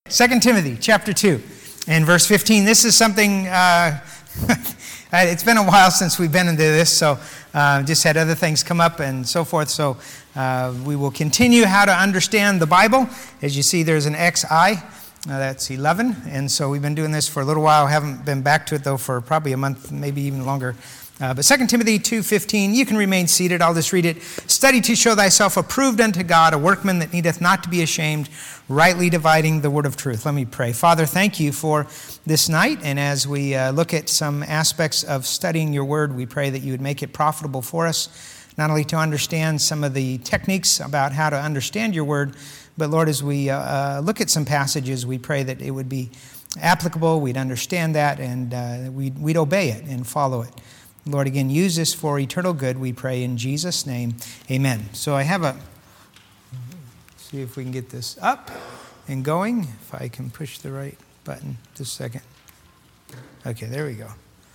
2 Timothy chapter 2 and verse 15. This is something, it's been a while since we've been into this, so just had other things come up and so forth. So we will continue how to understand the Bible. As you see, there's an XI. That's 11. And so we've been doing this for a little while. Haven't been back to it, though, for probably a month, maybe even longer. But 2 Timothy 2:15, you can remain seated. I'll just read it. Study to show thyself approved unto God, a workman that needeth not to be ashamed, rightly dividing the word of truth. Let me pray. Father, thank you for this night. And as we look at some aspects of studying your word, we pray that you would make it profitable for us, not only to understand some of the techniques about how to understand your word, but Lord, as we look at some passages, we pray that it would be applicable, we'd understand that, and we'd obey it and follow it. Lord, again, use this for eternal good, we pray in Jesus' name. Amen. So I have see if we can get this up and going. If I can push the right button. Just a second. Okay, there we go.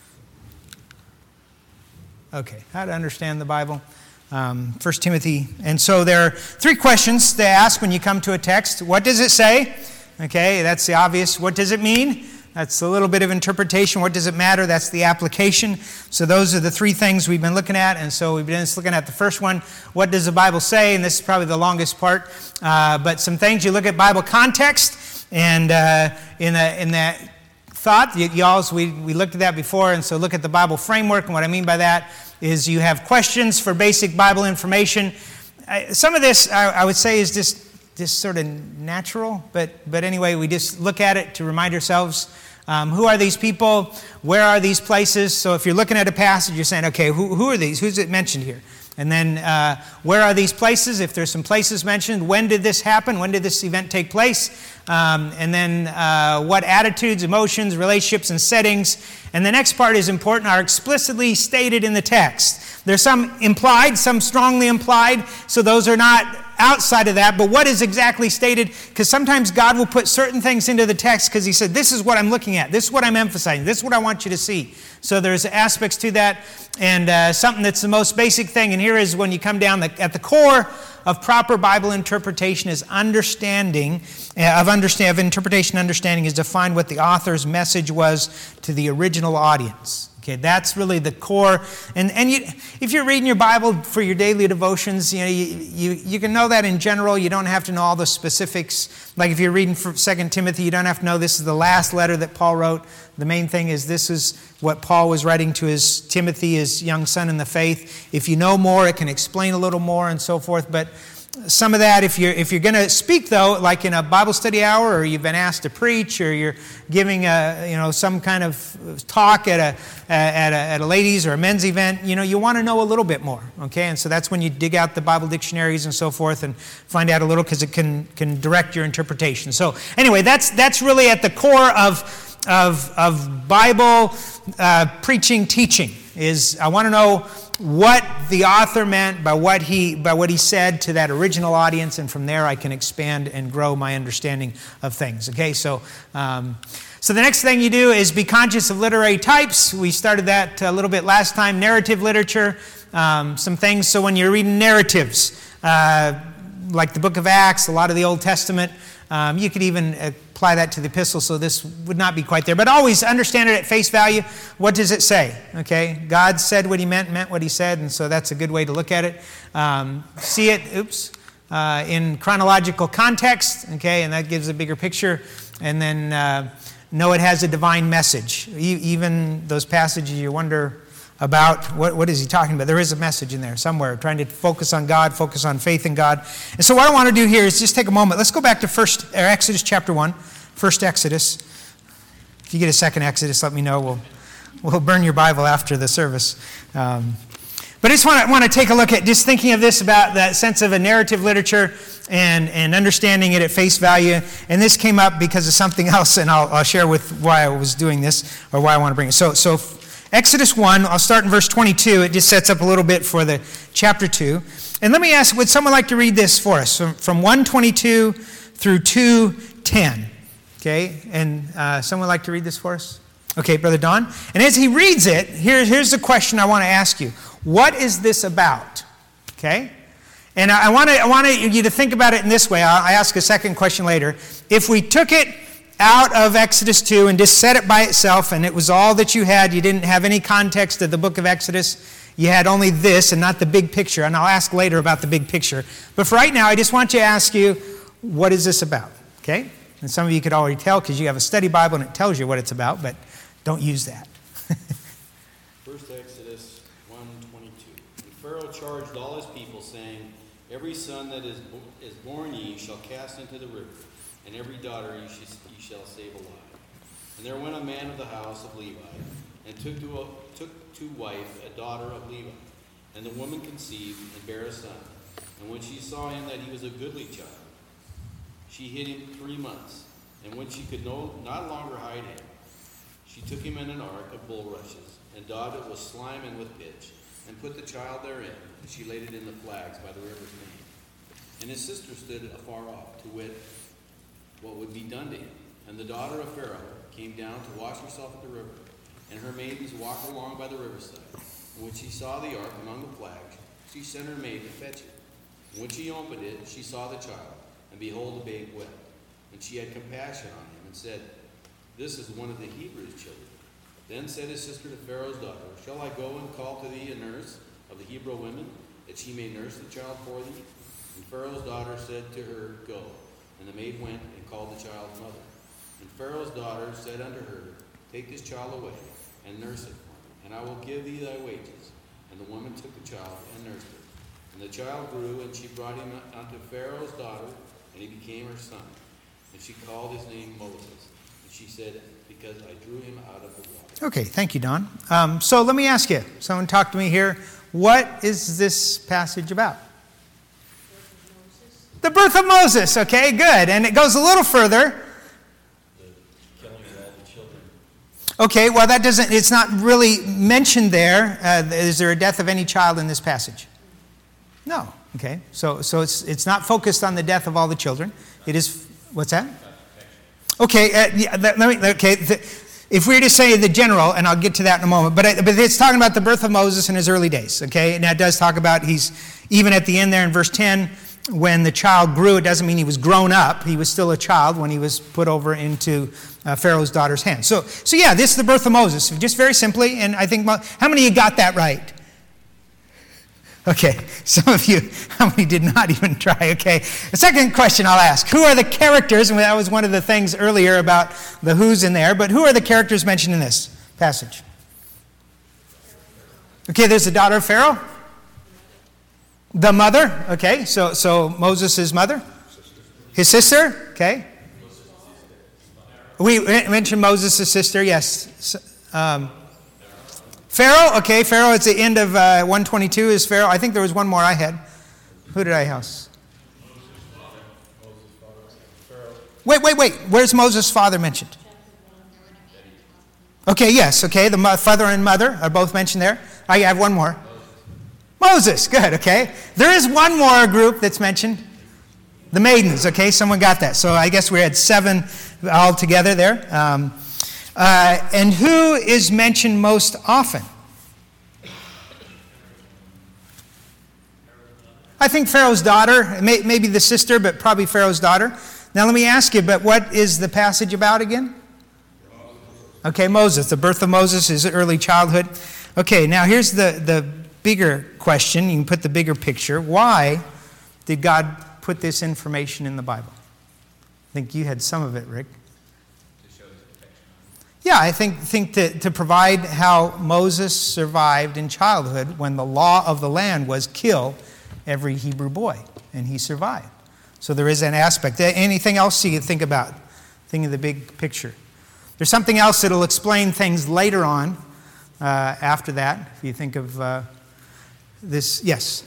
Okay, how to understand the Bible. 1 Timothy. And so there are three questions to ask when you come to a text. What does it say? Okay, that's the obvious. What does it mean? That's a little bit of interpretation. What does it matter? That's the application. So those are the three things we've been looking at. And so we've been just looking at the first one. What does the Bible say? And this is probably the longest part. But some things, you look at Bible context. And in that thought, we looked at that before. And so look at the Bible framework. And what I mean by that is you have questions for basic Bible information. Some of this, I would say, is just sort of natural, but anyway, we just look at it to remind ourselves, who are these people? Where are these places? So if you're looking at a passage, you're saying, okay, who are these? Who's it mentioned here? And then where are these places? If there's some places mentioned, when did this happen? When did this event take place? And then what attitudes, emotions, relationships, and settings. And the next part is important, are explicitly stated in the text. There's some implied, some strongly implied, so those are not outside of that, but what is exactly stated? Because sometimes God will put certain things into the text because he said, this is what I'm looking at, this is what I'm emphasizing, this is what I want you to see. So there's aspects to that, and something that's the most basic thing, and here is when you come down, at the core of proper Bible interpretation is understanding of interpretation. Understanding is to find what the author's message was to the original audience. Okay, that's really the core. And if you're reading your Bible for your daily devotions, you can know that in general. You don't have to know all the specifics. Like if you're reading from 2 Timothy, you don't have to know this is the last letter that Paul wrote. The main thing is this is what Paul was writing to his Timothy, his young son in the faith. If you know more, it can explain a little more and so forth. But some of that, if you're going to speak, though, like in a Bible study hour, or you've been asked to preach, or you're giving some kind of talk at a ladies' or a men's event, you want to know a little bit more, okay? And so that's when you dig out the Bible dictionaries and so forth and find out a little, because it can direct your interpretation. So anyway, that's really at the core of Bible preaching, teaching. Is I want to know what the author meant by what he said to that original audience, and from there I can expand and grow my understanding of things. Okay, so the next thing you do is be conscious of literary types. We started that a little bit last time. Narrative literature, some things. So when you're reading narratives, like the book of Acts, a lot of the Old Testament, you could even apply that to the epistle, so this would not be quite there. But always understand it at face value. What does it say? Okay, God said what he meant what he said, and so that's a good way to look at it. See it, in chronological context, okay, and that gives a bigger picture. And then know it has a divine message. Even those passages you wonder about what is he talking about. There is a message in there somewhere, trying to focus on God, focus on faith in God. And so what I want to do here is just take a moment. Let's go back to Exodus chapter 1, first Exodus. If you get a second Exodus, let me know. We'll burn your Bible after the service. But I just want to take a look at just thinking of this about that sense of a narrative literature and understanding it at face value. And this came up because of something else, and I'll share with why I was doing this, or why I want to bring it. So Exodus 1, I'll start in verse 22. It just sets up a little bit for the chapter 2. And let me ask, would someone like to read this for us? From 1:22 through 2:10. Okay, and someone like to read this for us? Okay, Brother Don. And as he reads it, here's the question I want to ask you. What is this about? Okay? And I want you to think about it in this way. I'll ask a second question later. If we took it out of Exodus 2 and just set it by itself, and it was all that you had. You didn't have any context of the book of Exodus. You had only this and not the big picture, and I'll ask later about the big picture. But for right now, I just want to ask you, what is this about? Okay? And some of you could already tell because you have a study Bible and it tells you what it's about, but don't use that. First Exodus 1:22. And Pharaoh charged all his people, saying, every son that is born ye shall cast into the river, and every daughter ye shall save alive. And there went a man of the house of Levi, and took to wife a daughter of Levi. And the woman conceived and bare a son. And when she saw him that he was a goodly child, she hid him 3 months. And when she could not longer hide him, she took him in an ark of bulrushes, and daubed it with slime and with pitch, and put the child therein, and she laid it in the flags by the river's bank. And his sister stood afar off, to wit, what would be done to him. And the daughter of Pharaoh came down to wash herself at the river, and her maidens walked along by the riverside. And when she saw the ark among the flags, she sent her maid to fetch it. And when she opened it, she saw the child, and behold, the babe wept. And she had compassion on him, and said, this is one of the Hebrews' children. Then said his sister to Pharaoh's daughter, shall I go and call to thee a nurse of the Hebrew women, that she may nurse the child for thee? And Pharaoh's daughter said to her, go. And the maid went and called the child's mother. And Pharaoh's daughter said unto her, take this child away, and nurse it for me, and I will give thee thy wages. And the woman took the child and nursed it. And the child grew, and she brought him unto Pharaoh's daughter, and he became her son. And she called his name Moses. And she said, because I drew him out of the water. Okay, thank you, Don. So let me ask you, someone talk to me here. What is this passage about? The birth of Moses. Okay, good. And it goes a little further. The killing of all the children. Okay, well, it's not really mentioned there. Is there a death of any child in this passage? No. Okay, so it's not focused on the death of all the children. It is, what's that? Okay, if we were to say the general, and I'll get to that in a moment, but it's talking about the birth of Moses in his early days, okay? And that does talk about even at the end there in verse 10, when the child grew, it doesn't mean he was grown up. He was still a child when he was put over into Pharaoh's daughter's hands. So yeah, this is the birth of Moses, just very simply, and I think, how many of you got that right? Okay, some of you, how many did not even try? Okay, the second question I'll ask, who are the characters, and that was one of the things earlier about the who's in there, but who are the characters mentioned in this passage? Okay, there's the daughter of Pharaoh. The mother, okay, so Moses' mother. His sister, okay. We mentioned Moses' sister, yes. Pharaoh, okay, Pharaoh, it's the end of 122 is Pharaoh. I think there was one more I had. Who did I house? Wait, where's Moses' father mentioned? Okay, yes, okay, the father and mother are both mentioned there. I have one more. Moses, good, okay. There is one more group that's mentioned. The maidens, okay, someone got that. So I guess we had 7 all together there. And who is mentioned most often? I think Pharaoh's daughter, maybe the sister, but probably Pharaoh's daughter. Now let me ask you, but what is the passage about again? Okay, Moses, the birth of Moses, his early childhood. Okay, now here's the bigger question. You can put the bigger picture. Why did God put this information in the Bible? I think you had some of it, Rick. Yeah, I think to provide how Moses survived in childhood when the law of the land was kill every Hebrew boy, and he survived. So there is an aspect. Anything else you think about? Think of the big picture. There's something else that will explain things later on after that. If you think of this, yes.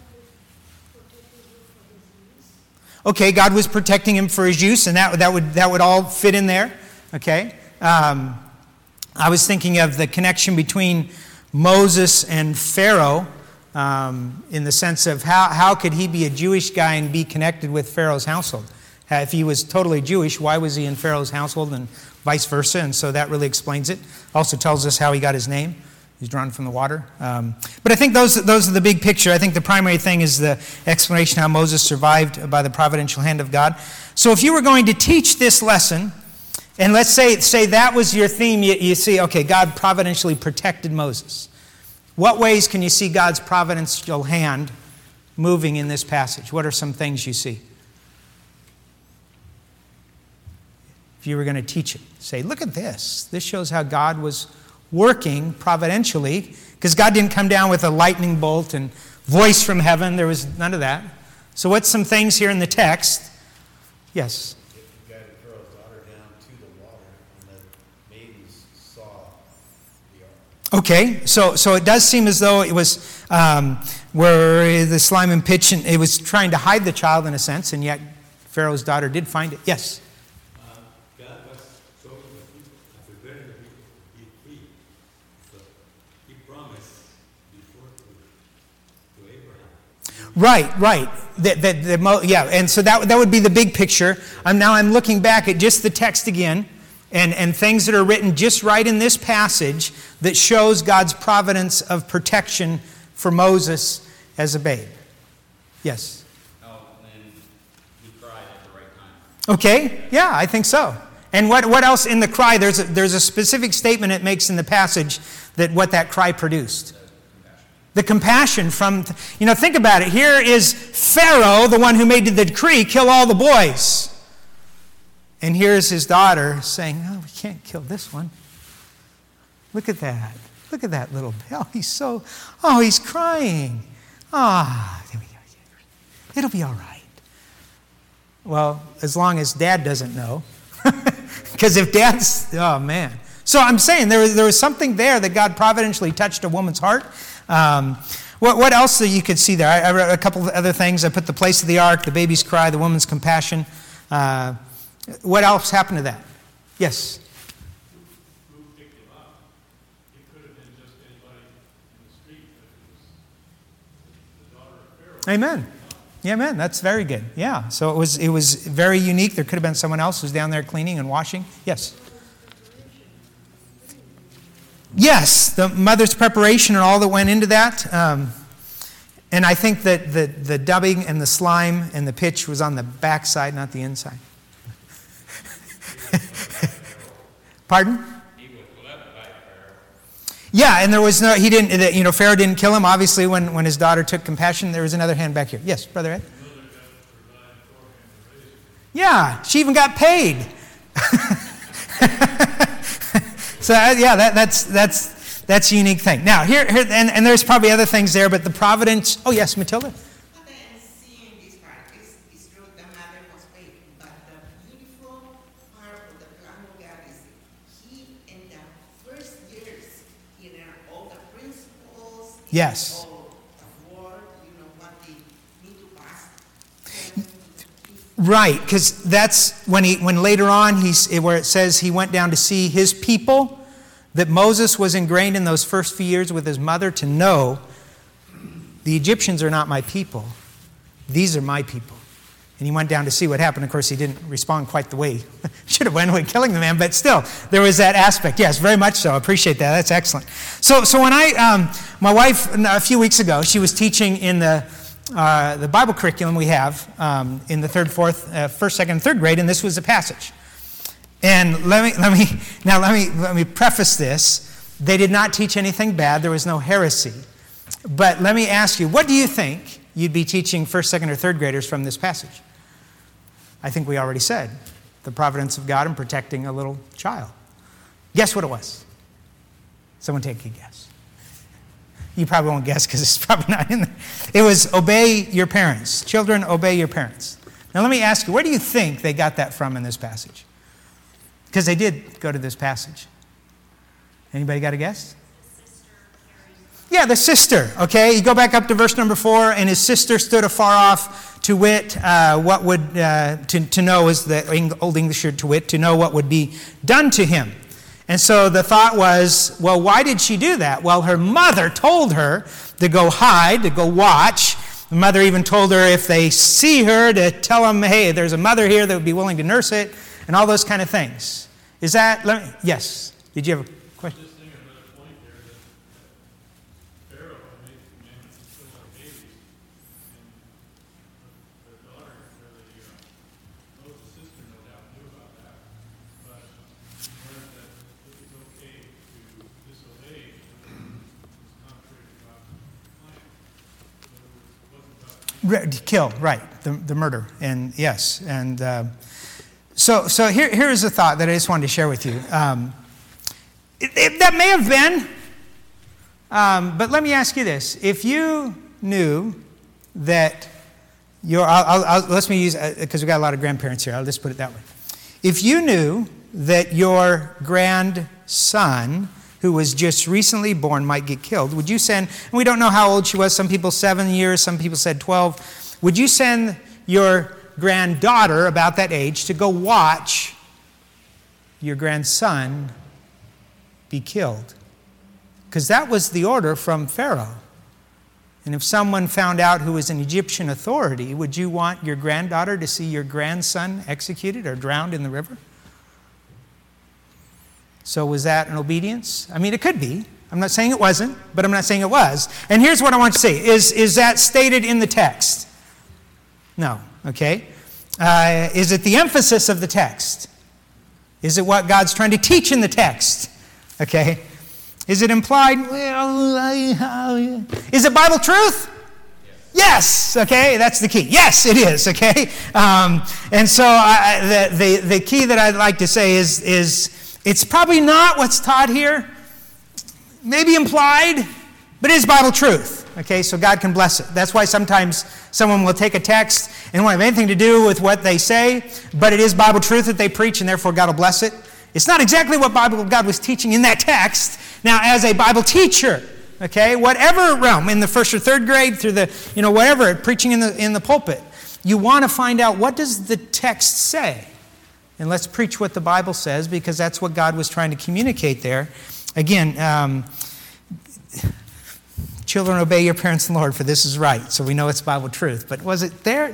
Okay, God was protecting him for his use, and that would all fit in there. Okay. I was thinking of the connection between Moses and Pharaoh in the sense of how could he be a Jewish guy and be connected with Pharaoh's household? If he was totally Jewish, why was he in Pharaoh's household and vice versa? And so that really explains it. Also tells us how he got his name. He's drawn from the water. But I think those are the big picture. I think the primary thing is the explanation how Moses survived by the providential hand of God. So if you were going to teach this lesson, And let's say that was your theme. You see, okay, God providentially protected Moses. What ways can you see God's providential hand moving in this passage? What are some things you see? If you were going to teach it, say, look at this. This shows how God was working providentially, because God didn't come down with a lightning bolt and voice from heaven. There was none of that. So what's some things here in the text? Yes? If the guy that throws his daughter down to the water, and the maidens saw the ark. Okay, so it does seem as though it was where the slime and pitch, and it was trying to hide the child in a sense, and yet Pharaoh's daughter did find it. Yes? God was showing the people, preparing the people to be free. So he promised before to Abraham. Right. Yeah, and so that would be the big picture. I'm looking back at just the text again, and things that are written just right in this passage that shows God's providence of protection for Moses as a babe. Yes? Oh, and he cried at the right time. Okay, yeah, I think so. And what else in the cry? There's a specific statement it makes in the passage that what that cry produced. The compassion from, think about it. Here is Pharaoh, the one who made the decree, kill all the boys. And here's his daughter saying, oh, we can't kill this one. Look at that. Look at that little boy. He's crying. It'll be all right. Well, as long as Dad doesn't know. Because if Dad's, oh man. So I'm saying there was something there that God providentially touched a woman's heart. What else that you could see there? I wrote a couple of other things. I put the place of the ark, the baby's cry, the woman's compassion. What else happened to that? Yes? Who picked him up? It could have been just anybody in the street, but it was the daughter of Pharaoh. Amen. Yeah, amen. That's very good. Yeah. So it was very unique. There could have been someone else who's down there cleaning and washing. Yes? Yes, the mother's preparation and all that went into that. And I think that the dubbing and the slime and the pitch was on the backside, not the inside. Pardon? He was left by Pharaoh. Yeah, and there was no, he didn't, Pharaoh didn't kill him. Obviously, when his daughter took compassion, there was another hand back here. Yes, Brother Ed? Yeah, she even got paid. So that's a unique thing. Now here and there's probably other things there, but the providence. Oh yes, Matilda. Seeing this part is true. The mother was paid, but the beautiful part of the plan of God is He in the first years, He learned all the principles. Yes. All the word, what they need to pass. Right, because that's when later on where it says he went down to see his people, that Moses was ingrained in those first few years with his mother to know the Egyptians are not my people. These are my people. And he went down to see what happened. Of course, he didn't respond quite the way he should have went when killing the man, but still, there was that aspect. Yes, very much so. I appreciate that. That's excellent. So when my wife, a few weeks ago, she was teaching in the Bible curriculum we have in the first, second, and third grade, and this was a passage. And let me preface this. They did not teach anything bad. There was no heresy. But let me ask you, what do you think you'd be teaching first, second, or third graders from this passage? I think we already said the providence of God in protecting a little child. Guess what it was? Someone take a guess. You probably won't guess because it's probably not in there. It was obey your parents. Children, obey your parents. Now let me ask you, where do you think they got that from in this passage? Because they did go to this passage. Anybody got a guess? Yeah, the sister, okay? You go back up to verse number 4, and his sister stood afar off to wit, to know is the Old English word to wit, to know what would be done to him. And so the thought was, well, why did she do that? Well, her mother told her to go hide, to go watch. The mother even told her if they see her to tell them, hey, there's a mother here that would be willing to nurse it, and all those kind of things. Is that, yes, did you have a question? Just thinking about a point there that Pharaoh made the commandments to kill our babies, and the daughter, Moses' sister, no doubt knew about that. But Kill, right, the murder. And yes, and so here is a thought that I just wanted to share with you. That may have been, but let me ask you this. If you knew that let me use, because we've got a lot of grandparents here, I'll just put it that way. If you knew that your grandson, who was just recently born, might get killed, would you send, and we don't know how old she was, some people 7 years, some people said 12, would you send your granddaughter about that age to go watch your grandson be killed? Because that was the order from Pharaoh. And if someone found out who was an Egyptian authority, would you want your granddaughter to see your grandson executed or drowned in the river? So was that an obedience? I mean, it could be. I'm not saying it wasn't, but I'm not saying it was. And here's what I want to say. Is that stated in the text? No. Okay. Is it the emphasis of the text? Is it what God's trying to teach in the text? Okay. Is it implied? Well, is it Bible truth? Yes. Okay, that's the key. Yes, it is. Okay, and so the key that I'd like to say is it's probably not what's taught here. Maybe implied, but it is Bible truth. Okay, so God can bless it. That's why sometimes someone will take a text and won't have anything to do with what they say, but it is Bible truth that they preach, and therefore God will bless it. It's not exactly what God was teaching in that text. Now, as a Bible teacher, okay, whatever realm, in the 1st or 3rd grade, through the, whatever, preaching in the pulpit, you want to find out, what does the text say? And let's preach what the Bible says, because that's what God was trying to communicate there. Again, children, obey your parents in the Lord, for this is right. So we know it's Bible truth. But was it there?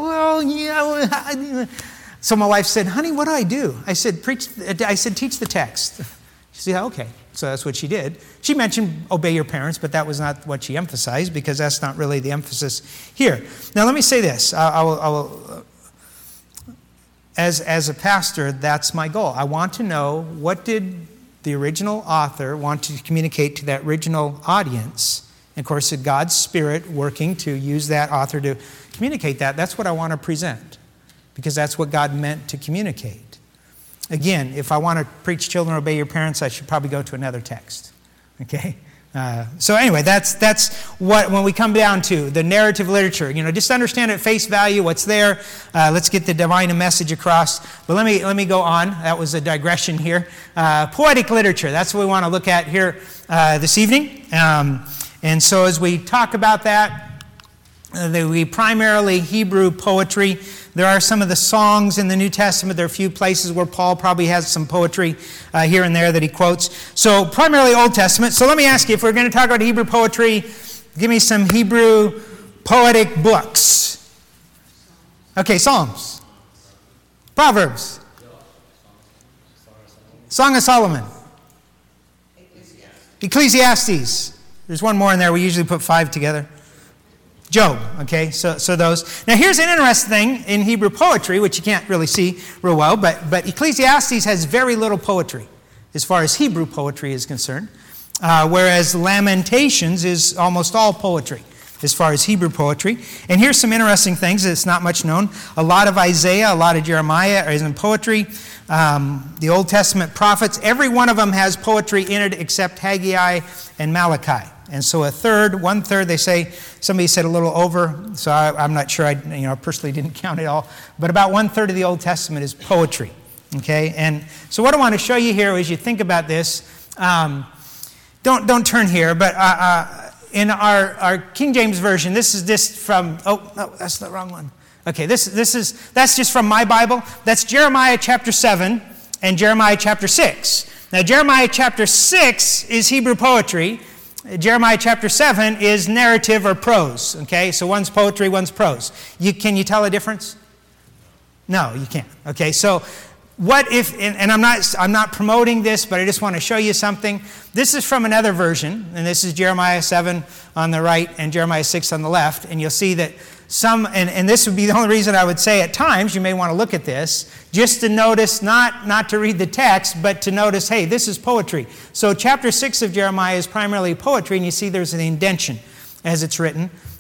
So my wife said, honey, what do I do? I said, teach the text. She said, okay. So that's what she did. She mentioned obey your parents, but that was not what she emphasized, because that's not really the emphasis here. Now let me say this. As a pastor, that's my goal. I want to know, what did the original author want to communicate to that original audience? And of course, it's God's Spirit working to use that author to communicate that. That's what I want to present, because that's what God meant to communicate. Again, if I want to preach children obey your parents, I should probably go to another text. Okay? So anyway, that's what, when we come down to the narrative literature, just understand at face value what's there. Let's get the divine message across. But let me go on. That was a digression here. Poetic literature, that's what we want to look at here this evening. And so as we talk about that, we primarily Hebrew poetry. There are some of the songs in the New Testament. There are a few places where Paul probably has some poetry here and there that he quotes. So primarily Old Testament. So let me ask you, if we're going to talk about Hebrew poetry, give me some Hebrew poetic books. Okay, Psalms. Proverbs. Song of Solomon. Ecclesiastes. There's one more in there. We usually put 5 together. Job, okay, so those. Now here's an interesting thing in Hebrew poetry, which you can't really see real well, but Ecclesiastes has very little poetry as far as Hebrew poetry is concerned, whereas Lamentations is almost all poetry as far as Hebrew poetry. And here's some interesting things that's not much known. A lot of Isaiah, a lot of Jeremiah is in poetry. The Old Testament prophets, every one of them has poetry in it except Haggai and Malachi. And so 1/3, they say, somebody said a little over, so I'm not sure, I personally didn't count it all, but about 1/3 of the Old Testament is poetry, okay? And so what I want to show you here as you think about this, don't turn here, but in our King James Version, this is just from, oh, no, that's the wrong one. Okay, that's just from my Bible. That's Jeremiah chapter 7 and Jeremiah chapter 6. Now, Jeremiah chapter 6 is Hebrew poetry. Jeremiah chapter 7 is narrative or prose, okay? So one's poetry, one's prose. Can you tell a difference? No, you can't. Okay, so what if, and I'm not promoting this, but I just want to show you something. This is from another version, and this is Jeremiah 7 on the right and Jeremiah 6 on the left, and you'll see that and this would be the only reason I would say at times you may want to look at this, just to notice, not to read the text, but to notice, hey, this is poetry. So chapter 6 of Jeremiah is primarily poetry, and you see there's an indentation as it's written.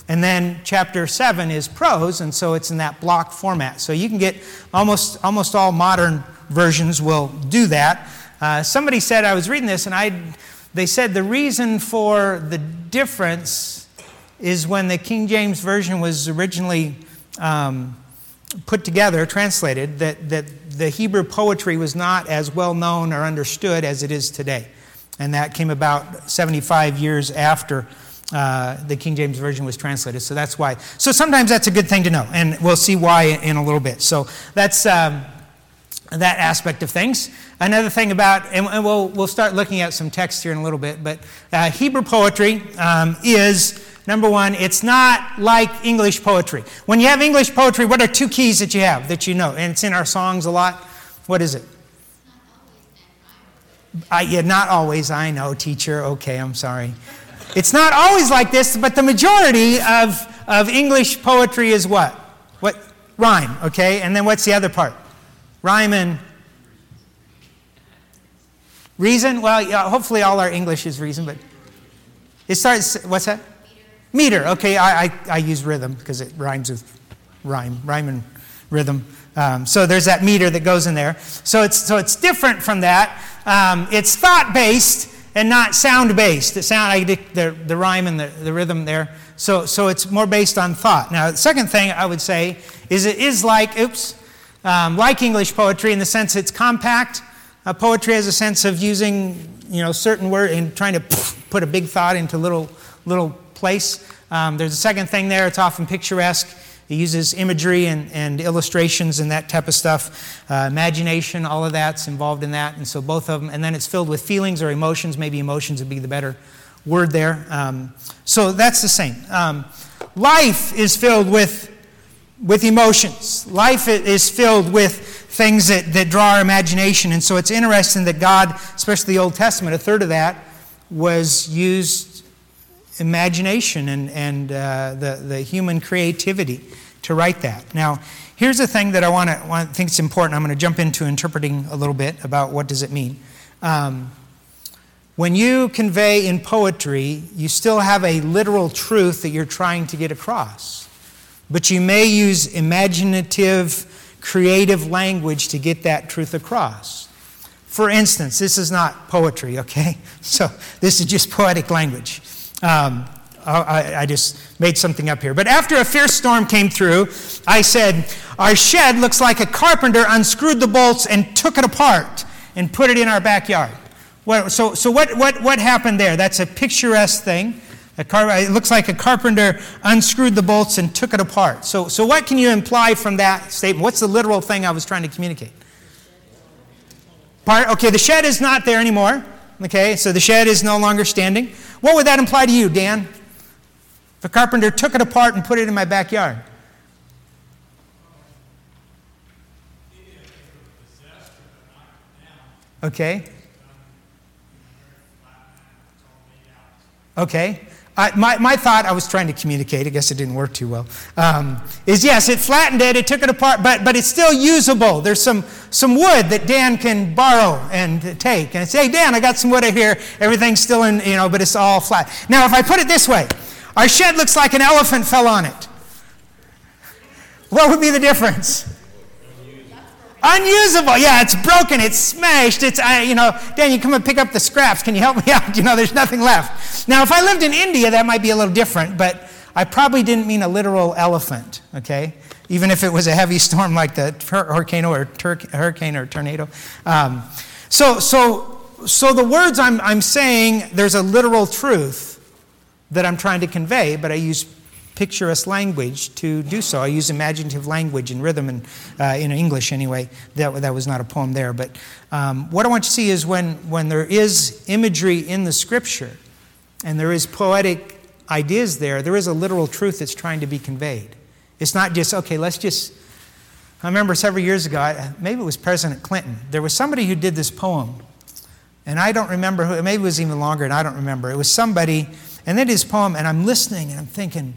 And then chapter 7 is prose, and so it's in that block format. So you can get almost all modern versions will do that. Somebody said, I was reading this, and they said the reason for the difference is when the King James Version was originally put together, translated, that the Hebrew poetry was not as well known or understood as it is today. And that came about 75 years after the King James Version was translated. So that's why. So sometimes that's a good thing to know, and we'll see why in a little bit. So that's that aspect of things. Another thing about, and we'll start looking at some text here in a little bit, but Hebrew poetry is, number one, it's not like English poetry. When you have English poetry, what are two keys that you have that you know? And it's in our songs a lot. What is it? Yeah, not always. I know, teacher. Okay, I'm sorry. It's not always like this, but the majority of English poetry is what? What? Rhyme, okay? And then what's the other part? Rhyme and reason? Well, yeah, hopefully all our English is reason, but it starts, what's that? Meter. Okay, I use rhythm because it rhymes with rhyme and rhythm. So there's that meter that goes in there. So it's different from that. It's thought-based and not sound-based. The rhyme and the rhythm there. So it's more based on thought. Now, the second thing I would say is it is like English poetry in the sense it's compact. Poetry has a sense of using certain words and trying to put a big thought into little place. There's a second thing there. It's often picturesque. It uses imagery and illustrations and that type of stuff. Imagination, all of that's involved in that. And so both of them. And then it's filled with feelings or emotions. Maybe emotions would be the better word there. So that's the same. Life is filled with emotions. Life is filled with things that draw our imagination. And so it's interesting that God, especially the Old Testament, a third of that was used imagination and the human creativity to write that. Now, here's the thing that I think it's important. I'm going to jump into interpreting a little bit about what does it mean. When you convey in poetry, you still have a literal truth that you're trying to get across. But you may use imaginative, creative language to get that truth across. For instance, this is not poetry, okay? So this is just poetic language. I just made something up here. But after a fierce storm came through, I said, our shed looks like a carpenter unscrewed the bolts and took it apart and put it in our backyard. So what happened there? That's a picturesque thing. It looks like a carpenter unscrewed the bolts and took it apart. So what can you imply from that statement? What's the literal thing I was trying to communicate? Okay, the shed is not there anymore. Okay, so the shed is no longer standing. What would that imply to you, Dan? If a carpenter took it apart and put it in my backyard. Okay. Okay. My thought I was trying to communicate, I guess it didn't work too well, is yes, it flattened it took it apart, but it's still usable. There's some wood that Dan can borrow and take. And say, hey, Dan, I got some wood here. Everything's still in, but it's all flat. Now, if I put it this way, our shed looks like an elephant fell on it. What would be the difference? Unusable. Yeah, it's broken. It's smashed. Dan, you come and pick up the scraps. Can you help me out? There's nothing left. Now, if I lived in India, that might be a little different, but I probably didn't mean a literal elephant, okay? Even if it was a heavy storm like the hurricane or tornado. So the words I'm saying, there's a literal truth that I'm trying to convey, but I use picturesque language to do so. I use imaginative language and rhythm, and in English anyway. That was not a poem there. But what I want you to see is when there is imagery in the Scripture and there is poetic ideas there is a literal truth that's trying to be conveyed. It's not just, okay, I remember several years ago, maybe it was President Clinton, there was somebody who did this poem, and I don't remember who, maybe it was even longer, and I don't remember. It was somebody, and then his poem, and I'm listening, and I'm thinking,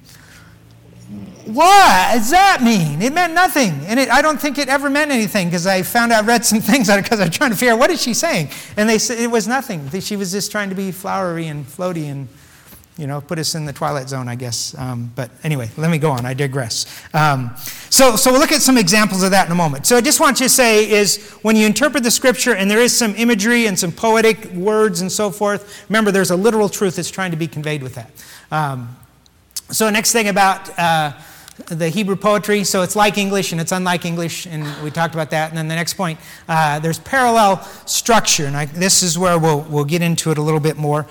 what does that mean? It meant nothing. And I don't think it ever meant anything because I read some things on it because I was trying to figure out what is she saying. And they said it was nothing. She was just trying to be flowery and floaty put us in the twilight zone, I guess. But anyway, let me go on. I digress. So we'll look at some examples of that in a moment. So I just want you to say is when you interpret the Scripture and there is some imagery and some poetic words and so forth, remember there's a literal truth that's trying to be conveyed with that. So next thing about the Hebrew poetry, so it's like English and it's unlike English, and we talked about that. And then the next point, there's parallel structure, and this is where we'll get into it a little bit more.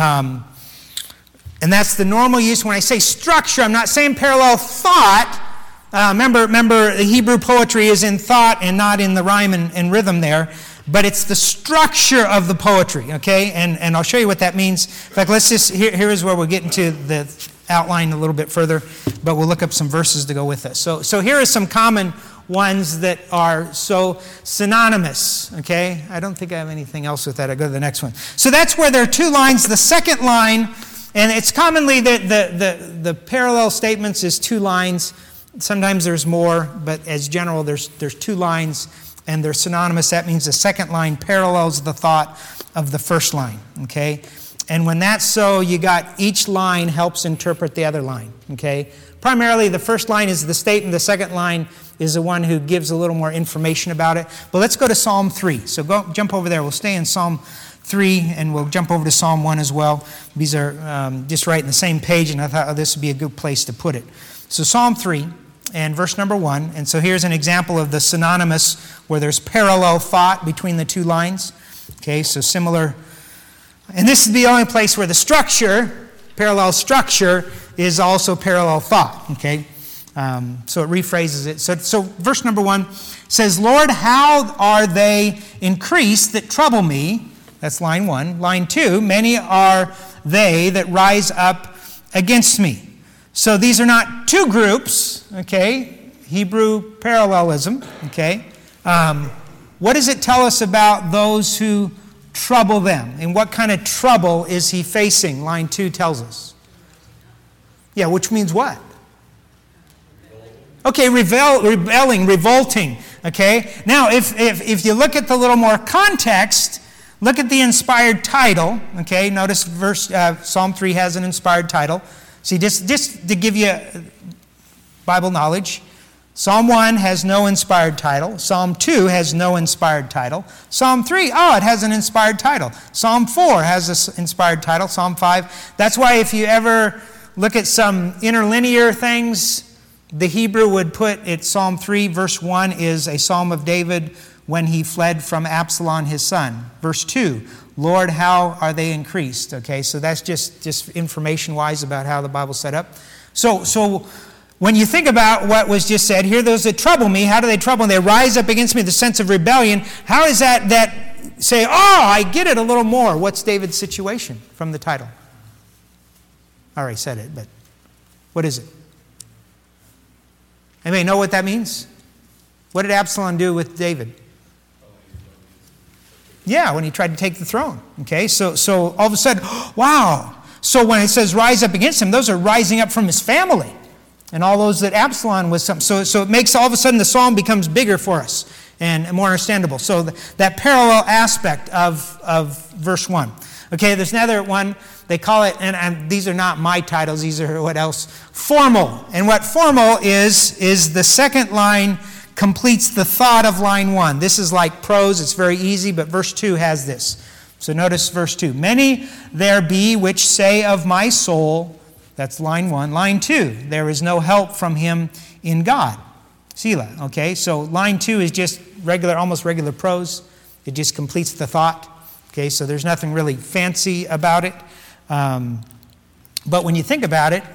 And that's the normal use. When I say structure, I'm not saying parallel thought. Remember, the Hebrew poetry is in thought and not in the rhyme and rhythm there. But it's the structure of the poetry, okay? And I'll show you what that means. In fact, let's just, here is where we'll get into the outline a little bit further. But we'll look up some verses to go with this. So here are some common ones that are so synonymous, okay? I don't think I have anything else with that. I'll go to the next one. So that's where there are two lines. The second line, and it's commonly the parallel statements is two lines. Sometimes there's more, but as general, there's two lines, and they're synonymous. That means the second line parallels the thought of the first line, okay? And when that's so, you got each line helps interpret the other line, okay? Primarily, the first line is the statement. The second line is the one who gives a little more information about it. But let's go to Psalm 3. So jump over there. We'll stay in Psalm 3, and we'll jump over to Psalm 1 as well. These are just right in the same page, and I thought this would be a good place to put it. So Psalm 3 and verse number 1. And so here's an example of the synonymous where there's parallel thought between the two lines. Okay, so similar. And this is the only place where the structure, parallel structure, is also parallel thought. Okay, so it rephrases it. So verse number 1 says, Lord, how are they increased that trouble me? That's line 1. Line 2, many are they that rise up against me. So these are not two groups, okay? Hebrew parallelism, okay? What does it tell us about those who trouble them? And what kind of trouble is he facing? Line 2 tells us. Yeah, which means what? Okay, rebelling, revolting, okay? Now, if you look at the little more context, look at the inspired title, okay? Notice Psalm 3 has an inspired title. See, just to give you Bible knowledge, Psalm 1 has no inspired title. Psalm 2 has no inspired title. Psalm 3, it has an inspired title. Psalm 4 has an inspired title. Psalm 5. That's why if you ever look at some interlinear things, the Hebrew would put it, Psalm 3, verse 1 is a psalm of David when he fled from Absalom, his son. Verse 2, Lord, how are they increased? Okay, so that's just information-wise about how the Bible's set up. So when you think about what was just said, here those that trouble me, how do they trouble? They rise up against me, the sense of rebellion. How is that say, I get it a little more. What's David's situation from the title? I already said it, but what is it? Anybody know what that means? What did Absalom do with David? Yeah, when he tried to take the throne. Okay, so all of a sudden, wow. So when it says rise up against him, those are rising up from his family. And all those that Absalom was some. So it makes all of a sudden the psalm becomes bigger for us and more understandable. So that parallel aspect of verse 1. Okay, there's another one. They call it, and these are not my titles, these are what else? Formal. And what formal is the second line completes the thought of line 1. This is like prose, it's very easy, but verse 2 has this. So notice verse 2. Many there be which say of my soul, that's line 1. Line 2, there is no help from him in God. Selah, okay? So line 2 is just almost regular prose. It just completes the thought. Okay, so there's nothing really fancy about it. But when you think about it,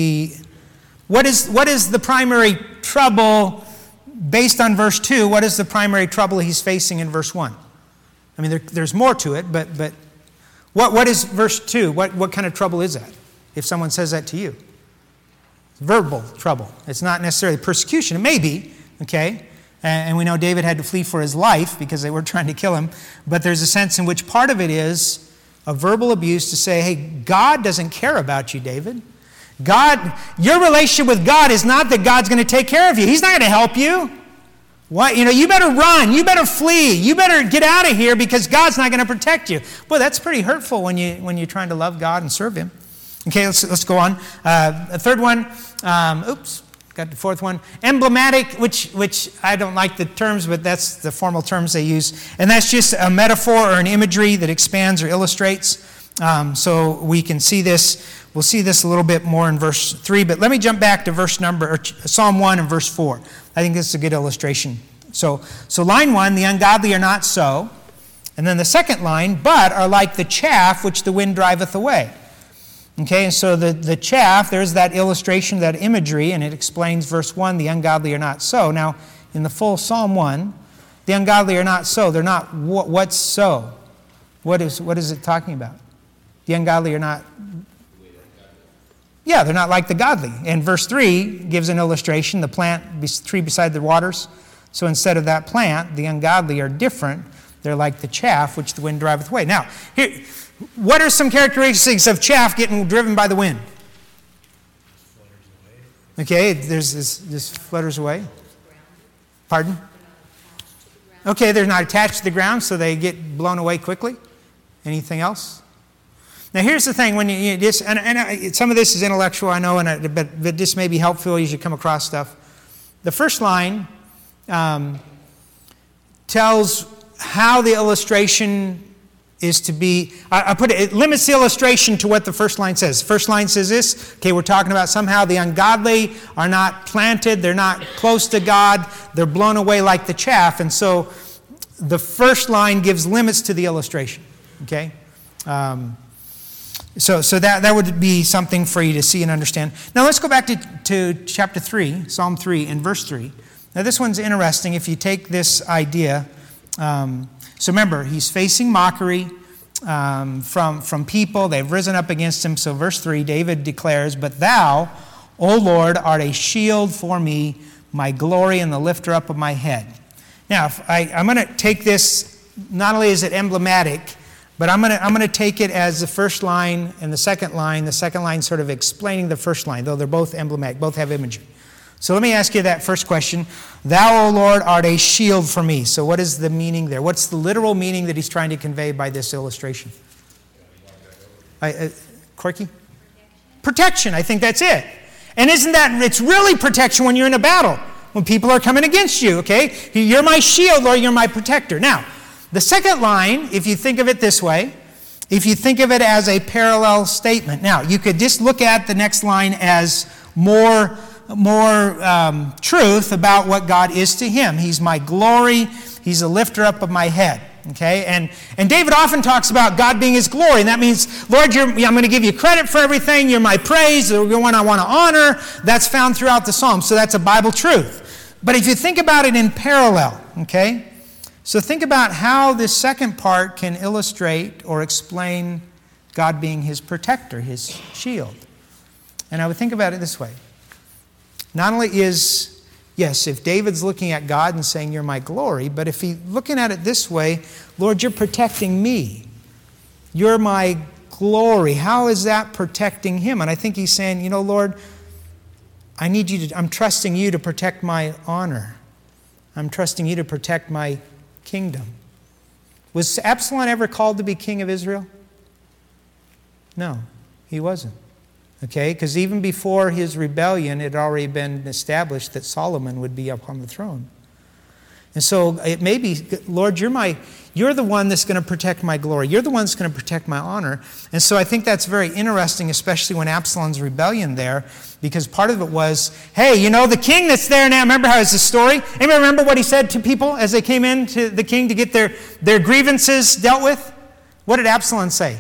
what is the primary trouble based on verse 2? What is the primary trouble he's facing in verse 1? I mean, there's more to it, but what is verse 2? What kind of trouble is that? If someone says that to you, it's verbal trouble. It's not necessarily persecution. It may be, okay. And we know David had to flee for his life because they were trying to kill him. But there's a sense in which part of it is a verbal abuse to say, hey, God doesn't care about you, David. Your relationship with God is not that God's going to take care of you. He's not going to help you. What? You better run. You better flee. You better get out of here because God's not going to protect you. Boy, that's pretty hurtful when you're trying to love God and serve Him. Okay, let's go on. A third one, got the fourth one. Emblematic, which I don't like the terms, but that's the formal terms they use. And that's just a metaphor or an imagery that expands or illustrates. So we can see this. We'll see this a little bit more in verse 3. But let me jump back to Psalm 1 and verse 4. I think this is a good illustration. So line 1, the ungodly are not so. And then the second line, but are like the chaff which the wind driveth away. Okay, and so the chaff, there's that illustration, that imagery, and it explains verse 1, the ungodly are not so. Now, in the full Psalm 1, the ungodly are not so. They're not what's so. What is it talking about? The ungodly are not... Yeah, they're not like the godly. And verse 3 gives an illustration, the tree beside the waters. So instead of that plant, the ungodly are different. They're like the chaff which the wind driveth away. Now, here, what are some characteristics of chaff getting driven by the wind? Okay, there's this flutters away. Pardon? Okay, they're not attached to the ground, so they get blown away quickly. Anything else? Now, here's the thing: when you just and some of this is intellectual, I know, but this may be helpful as you come across stuff. The first line tells how the illustration is to be. It limits the illustration to what the first line says. The first line says this. Okay, we're talking about somehow the ungodly are not planted. They're not close to God. They're blown away like the chaff. And so the first line gives limits to the illustration. Okay. So that would be something for you to see and understand. Now let's go back to chapter 3, Psalm 3 and verse 3. Now this one's interesting if you take this idea. So remember, he's facing mockery from people. They've risen up against him. So verse 3, David declares, "But thou, O Lord, art a shield for me, my glory and the lifter up of my head." Now, I'm going to take this, not only is it emblematic, but I'm going to take it as the first line and the second line sort of explaining the first line, though they're both emblematic, both have imagery. So let me ask you that first question. Thou, O Lord, art a shield for me. So what is the meaning there? What's the literal meaning that he's trying to convey by this illustration? Corky? Protection. I think that's it. And isn't that, it's really protection when you're in a battle, when people are coming against you, okay? You're my shield, Lord, you're my protector. Now, the second line, if you think of it this way, if you think of it as a parallel statement. Now, you could just look at the next line as more truth about what God is to him. He's my glory. He's a lifter up of my head. Okay, and David often talks about God being his glory, and that means, Lord, I'm going to give you credit for everything. You're my praise. You're the one I want to honor. That's found throughout the Psalms, so that's a Bible truth. But if you think about it in parallel, okay, so think about how this second part can illustrate or explain God being his protector, his shield. And I would think about it this way. Not only is, yes, if David's looking at God and saying, you're my glory, but if he's looking at it this way, Lord, you're protecting me. You're my glory. How is that protecting him? And I think he's saying, Lord, I'm trusting you to protect my honor. I'm trusting you to protect my kingdom. Was Absalom ever called to be king of Israel? No, he wasn't. Okay, because even before his rebellion, it had already been established that Solomon would be up on the throne. And so it may be, Lord, you're the one that's going to protect my glory. You're the one that's going to protect my honor. And so I think that's very interesting, especially when Absalom's rebellion there, because part of it was, hey, the king that's there now, remember how it's the story? Anybody remember what he said to people as they came in to the king to get their grievances dealt with? What did Absalom say?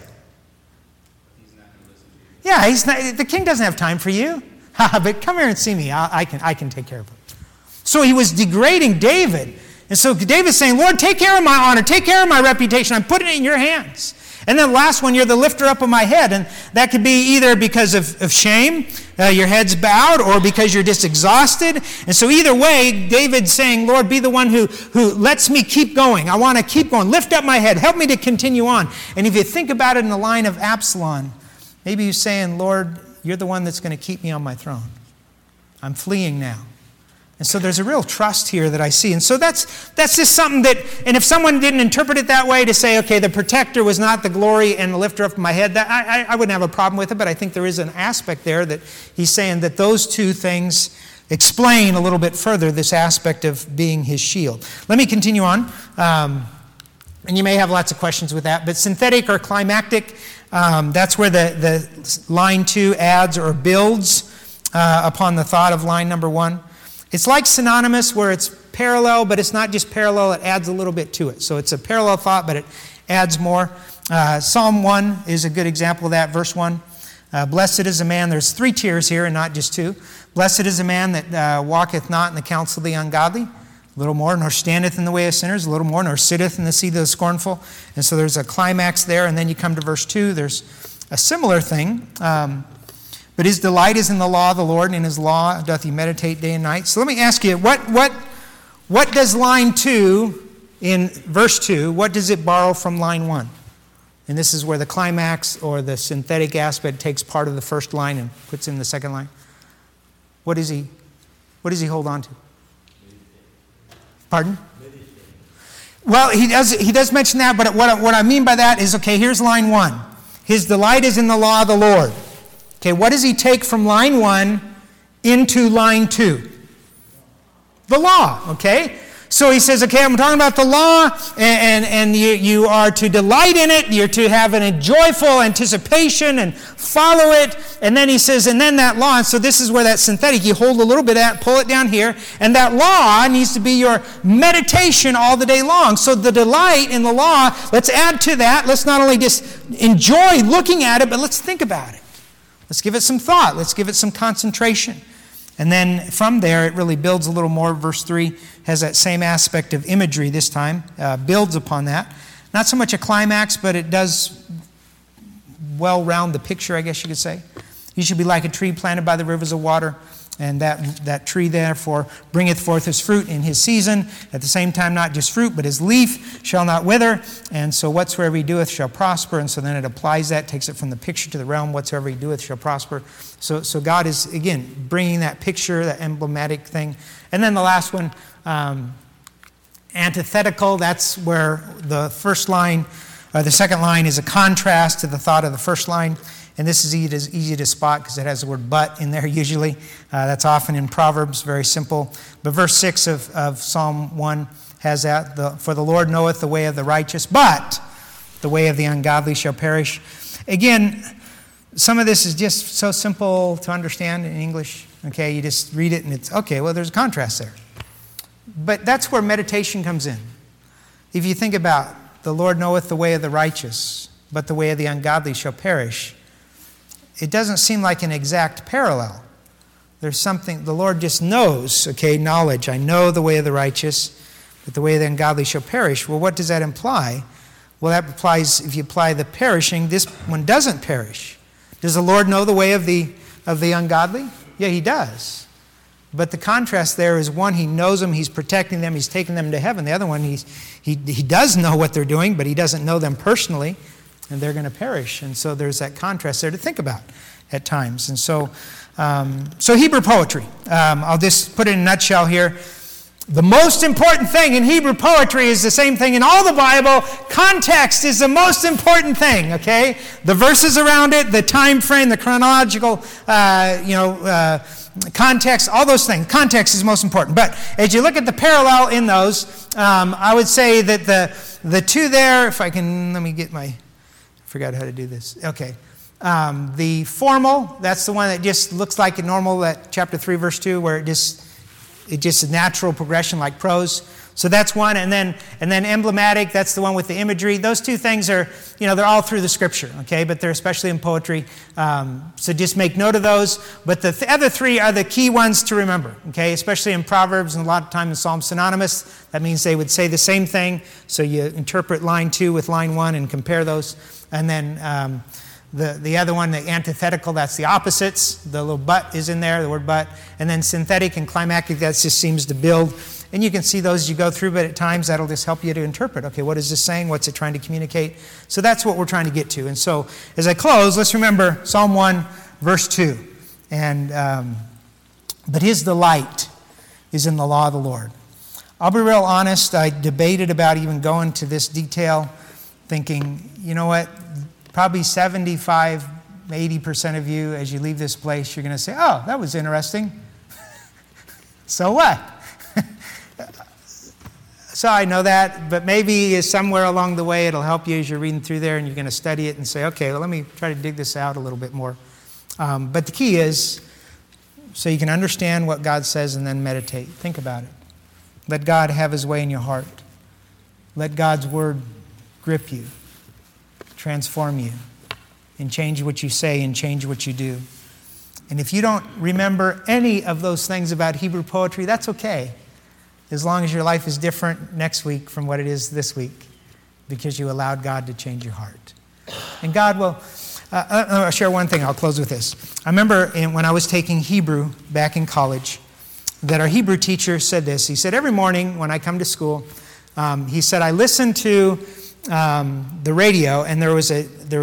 Yeah, the king doesn't have time for you. But come here and see me. I can take care of it. So he was degrading David. And so David's saying, Lord, take care of my honor. Take care of my reputation. I'm putting it in your hands. And then the last one, you're the lifter up of my head. And that could be either because of shame, your head's bowed, or because you're just exhausted. And so either way, David's saying, Lord, be the one who lets me keep going. I want to keep going. Lift up my head. Help me to continue on. And if you think about it in the line of Absalom, maybe you're saying, Lord, you're the one that's going to keep me on my throne. I'm fleeing now. And so there's a real trust here that I see. And so that's just something that, and if someone didn't interpret it that way to say, okay, the protector was not the glory and the lifter up of my head, that I wouldn't have a problem with it, but I think there is an aspect there that he's saying that those two things explain a little bit further this aspect of being his shield. Let me continue on. And you may have lots of questions with that, but synthetic or climactic, that's where the line 2 adds or builds upon the thought of line number 1. It's like synonymous where it's parallel, but it's not just parallel, it adds a little bit to it. So it's a parallel thought, but it adds more. Psalm 1 is a good example of that, verse 1. Blessed is a man, there's 3 tiers here and not just 2. Blessed is a man that walketh not in the counsel of the ungodly, a little more, nor standeth in the way of sinners, a little more, nor sitteth in the seat of the scornful. And so there's a climax there, and then you come to verse 2, there's a similar thing. But his delight is in the law of the Lord, and in his law doth he meditate day and night. So let me ask you, what does line 2 in verse 2, what does it borrow from line 1? And this is where the climax or the synthetic aspect takes part of the first line and puts in the second line. What does he hold on to? Pardon? Well, he does mention that, but what I mean by that is, okay, here's line 1. His delight is in the law of the Lord. Okay, what does he take from line 1 into line 2? The law, okay? So he says, okay, I'm talking about the law, and you are to delight in it, you're to have a joyful anticipation and follow it, and then he says, and then that law, and so this is where that synthetic, you hold a little bit of that, pull it down here, and that law needs to be your meditation all the day long. So the delight in the law, let's add to that, let's not only just enjoy looking at it, but let's think about it. Let's give it some thought, let's give it some concentration. And then from there, it really builds a little more. Verse 3 has that same aspect of imagery this time, builds upon that. Not so much a climax, but it does well round the picture, I guess you could say. You should be like a tree planted by the rivers of water, and that tree therefore bringeth forth his fruit in his season. At the same time, not just fruit, but his leaf shall not wither. And so whatsoever he doeth shall prosper. And so then it applies that, takes it from the picture to the realm. Whatsoever he doeth shall prosper. So God is, again, bringing that picture, that emblematic thing. And then the last one, antithetical. That's where the first line, the second line is a contrast to the thought of the first line. And this is easy to spot because it has the word but in there usually. That's often in Proverbs, very simple. But verse 6 of Psalm 1 has that. For the Lord knoweth the way of the righteous, but the way of the ungodly shall perish. Again, some of this is just so simple to understand in English. Okay, you just read it and it's, okay, well, there's a contrast there. But that's where meditation comes in. If you think about, the Lord knoweth the way of the righteous, but the way of the ungodly shall perish. It doesn't seem like an exact parallel. There's something, the Lord just knows, okay, knowledge. I know the way of the righteous, but the way of the ungodly shall perish. Well, what does that imply? Well, that implies, if you apply the perishing, this one doesn't perish. Does the Lord know the way of the ungodly? Yeah, he does. But the contrast there is one, he knows them, he's protecting them, he's taking them to heaven. The other one, he does know what they're doing, but he doesn't know them personally, and they're going to perish. And so there's that contrast there to think about at times. And so Hebrew poetry, I'll just put it in a nutshell here. The most important thing in Hebrew poetry is the same thing in all the Bible. Context is the most important thing, okay? The verses around it, the time frame, the chronological, context, all those things. Context is most important. But as you look at the parallel in those, I would say that the two there, if I can, I forgot how to do this. Okay. The formal, that's the one that just looks like a normal, that chapter 3, verse 2, where it just a natural progression like prose. So that's one. And then emblematic, that's the one with the imagery. Those two things are, they're all through the scripture, okay? But they're especially in poetry. So just make note of those. But the other three are the key ones to remember, okay? Especially in Proverbs and a lot of time in Psalms synonymous. That means they would say the same thing. So you interpret line 2 with line 1 and compare those. And then the other one, the antithetical, that's the opposites. The little but is in there, the word but. And then synthetic and climactic, that just seems to build. And you can see those as you go through, but at times that'll just help you to interpret. Okay, what is this saying? What's it trying to communicate? So that's what we're trying to get to. And so as I close, let's remember Psalm 1, verse 2. And but his delight is in the law of the Lord. I'll be real honest, I debated about even going to this detail, thinking, you know what, probably 75, 80% of you, as you leave this place, you're going to say, oh, that was interesting. So what? So I know that, but maybe somewhere along the way it'll help you as you're reading through there and you're going to study it and say, okay, well, let me try to dig this out a little bit more. But the key is so you can understand what God says and then meditate. Think about it. Let God have his way in your heart. Let God's word grip you, transform you, and change what you say and change what you do. And if you don't remember any of those things about Hebrew poetry, that's okay, as long as your life is different next week from what it is this week, because you allowed God to change your heart. And God will... I'll share one thing. I'll close with this. I remember when I was taking Hebrew back in college, that our Hebrew teacher said this. He said, every morning when I come to school, he said, I listen to the radio, and it was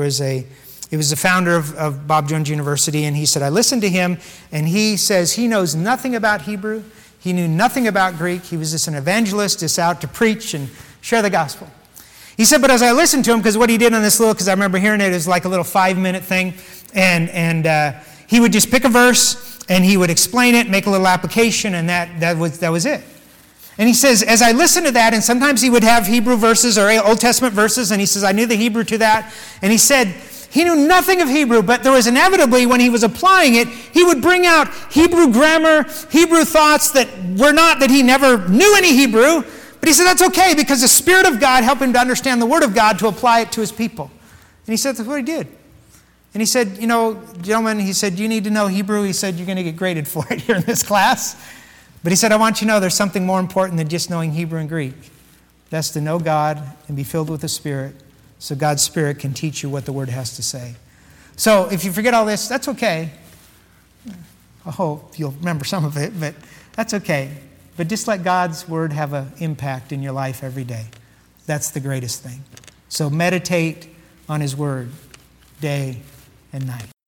the founder of Bob Jones University, and he said, I listened to him, and he says he knows nothing about Hebrew. He knew nothing about Greek. He was just an evangelist, just out to preach and share the gospel. He said, but as I listened to him, because what he did on this because I remember hearing it was like a little 5-minute thing, and he would just pick a verse, and he would explain it, make a little application, and that was it. And he says, as I listened to that, and sometimes he would have Hebrew verses or Old Testament verses, and he says, I knew the Hebrew to that, and he said, he knew nothing of Hebrew, but there was inevitably, when he was applying it, he would bring out Hebrew grammar, Hebrew thoughts that he never knew any Hebrew. But he said that's okay because the Spirit of God helped him to understand the Word of God to apply it to his people. And he said that's what he did. And he said, gentlemen, he said, you need to know Hebrew. He said, you're going to get graded for it here in this class. But he said, I want you to know there's something more important than just knowing Hebrew and Greek. That's to know God and be filled with the Spirit so God's Spirit can teach you what the Word has to say. So if you forget all this, that's okay. I hope you'll remember some of it, but that's okay. But just let God's Word have an impact in your life every day. That's the greatest thing. So meditate on His Word day and night.